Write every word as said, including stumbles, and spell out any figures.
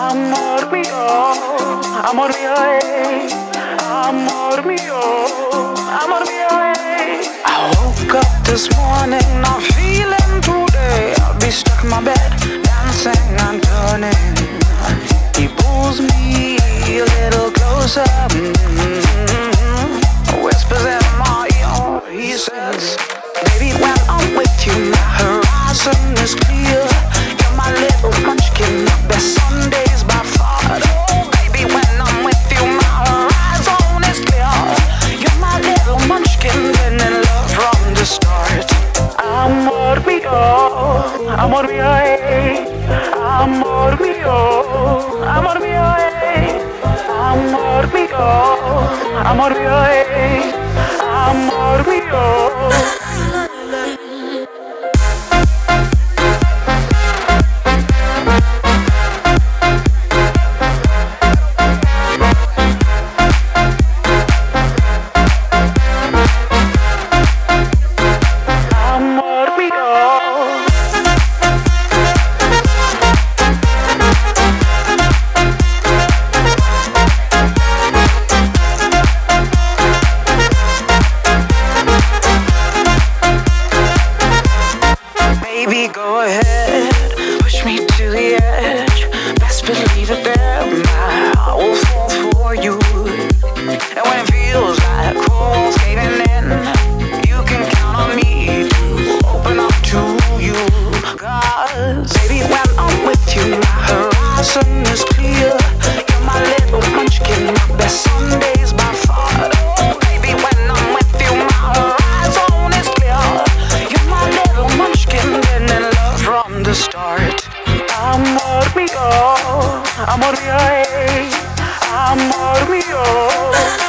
Amor mío, amor mío, eh. Amor mío, amor mío, eh. I woke up this morning, not feeling today. I'll be stuck in my bed, dancing and turning. He pulls me a little closer, mm-hmm. Whispers in my ear. He says, baby, when I'm with you, my horizon is clear. You're my little munchkin, my best Sundays by far. Oh, baby, when I'm with you, my horizon is clear. You're my little munchkin, been in love from the start. Amor mío, amor mío, eh. Amor mío, amor mío, eh. Amor mío, amor mío, eh. Amor mío. Baby, go ahead, push me to the edge. Best believe it, there, my heart will fall for you. And when it feels like walls caving in, you can count on me to open up to you. 'Cause baby, when I'm with you, my horizon is clear. You're my little munchkin, my best Sundays by far. Oh, baby, when I'm with you, my horizon is clear. You're my little munchkin, been in love from the start. Amor mío, amor mío, eh. Amor mío.